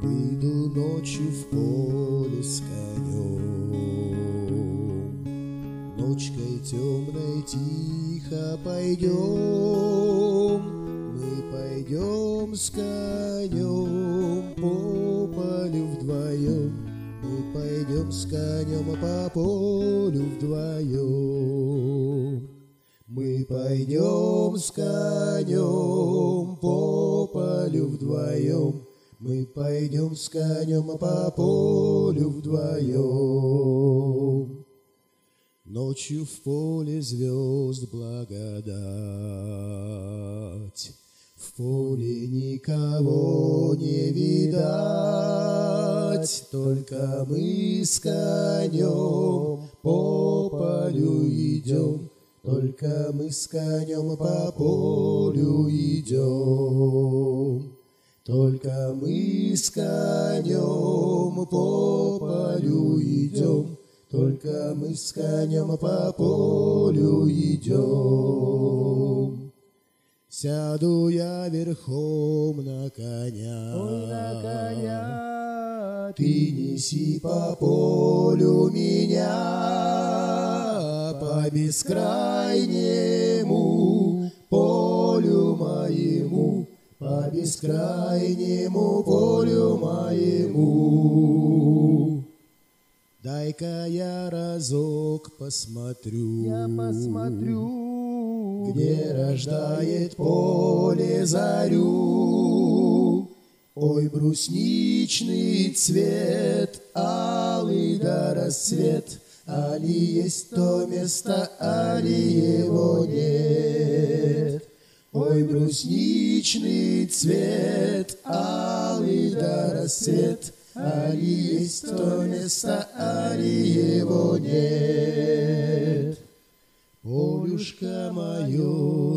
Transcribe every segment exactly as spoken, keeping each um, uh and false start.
Выйду ночью в поле с конем, ночкой темной тихо пойдем. Мы пойдем с конем по полю вдвоем. Мы пойдем с конем по полю вдвоем. Мы пойдем с конем по полю вдвоем. Мы пойдем с конем по полю вдвоем. Ночью в поле звезд благодать, в поле никого не видать, только мы с конем по полю идем, только мы с конем по полю идем. Только мы с конем по полю идем, только мы с конем по полю идем. Сяду я верхом на коня, ой, на коня, ты неси по полю меня, по бескрайнему полю моему, по бескрайнему полю моему. Дай-ка я разок посмотрю, я посмотрю, где рождает поле зарю. Ой, брусничный цвет, алый да расцвет, али есть то место, али его нет. Ой, брусничный цвет, алый да расцвет, али есть то место, али его нет. Полюшка мое,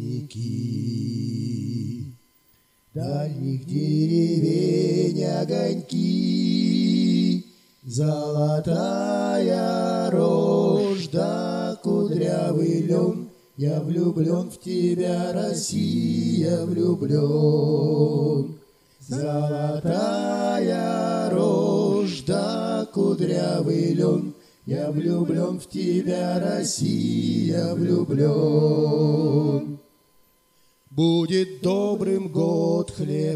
родники, дальних деревень огоньки, золотая рожь да кудрявый лен. Я влюблен в тебя, Россия, влюблен. Золотая рожь да кудрявый лен. Я влюблен в тебя, Россия, влюблен. Будет добрым год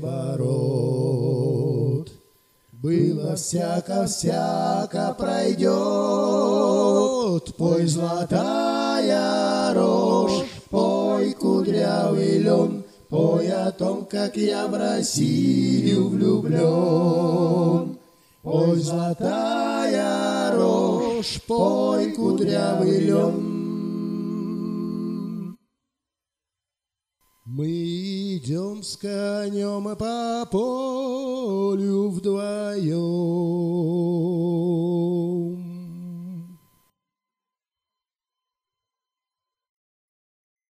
хлебород, было всяко-всяко пройдет. Пой, золотая рожь, пой, кудрявый лен, пой о том, как я в Россию влюблен. Пой, золотая рожь, пой, кудрявый лен. Мы идем с конем по полю вдвоем.